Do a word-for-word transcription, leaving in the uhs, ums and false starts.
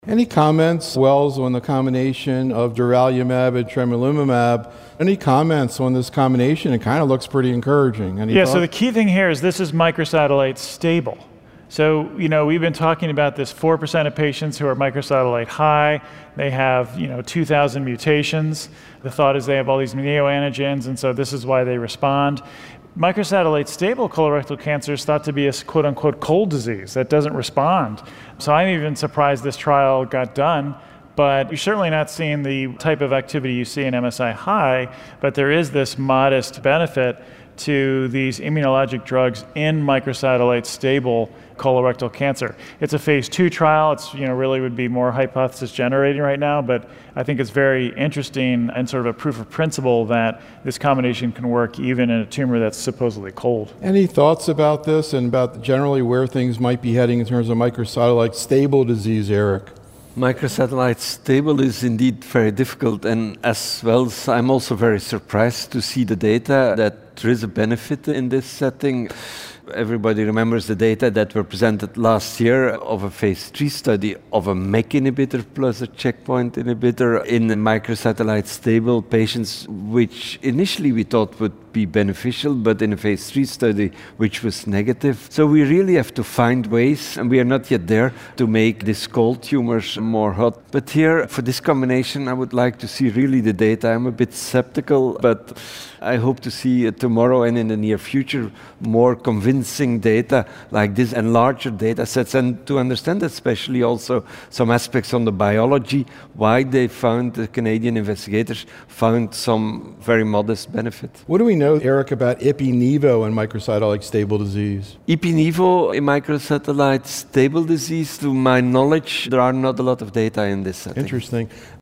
Any comments, Wells, on the combination of durvalumab and tremelimumab? Any comments on this combination? It kind of looks pretty encouraging. Any yeah, thoughts? So the key thing here is this is microsatellite stable. So, you know, we've been talking about this four percent of patients who are microsatellite high. They have, you know, two thousand mutations. The thought is they have all these neoantigens, and so this is why they respond. Microsatellite stable colorectal cancer is thought to be a quote-unquote cold disease that doesn't respond. So I'm even surprised this trial got done, but you're certainly not seeing the type of activity you see in M S I high, but there is this modest benefit to these immunologic drugs in microsatellite stable colorectal cancer. It's a phase two trial. It's, you know, really would be more hypothesis generating right now, but I think it's very interesting and sort of a proof of principle that this combination can work even in a tumor that's supposedly cold. Any thoughts about this and about generally where things might be heading in terms of microsatellite stable disease, Eric? Microsatellite stable is indeed very difficult, and as well, I'm also very surprised to see the data that there is a benefit in this setting. Everybody remembers the data that were presented last year of a phase three study of a M E K inhibitor plus a checkpoint inhibitor in microsatellite stable patients, which initially we thought would be beneficial, but in a phase three study which was negative. So we really have to find ways, and we are not yet there, to make these cold tumors more hot. But here, for this combination, I would like to see really the data. I'm a bit skeptical, but I hope to see uh, tomorrow and in the near future more convincing data like this and larger data sets, and to understand especially also some aspects on the biology, why they found, the Canadian investigators found some very modest benefit. What do we know, Eric, about Ipi/Nivo in microsatellite stable disease? Ipi/Nivo in microsatellite stable disease, to my knowledge, there are not a lot of data in this setting. Interesting.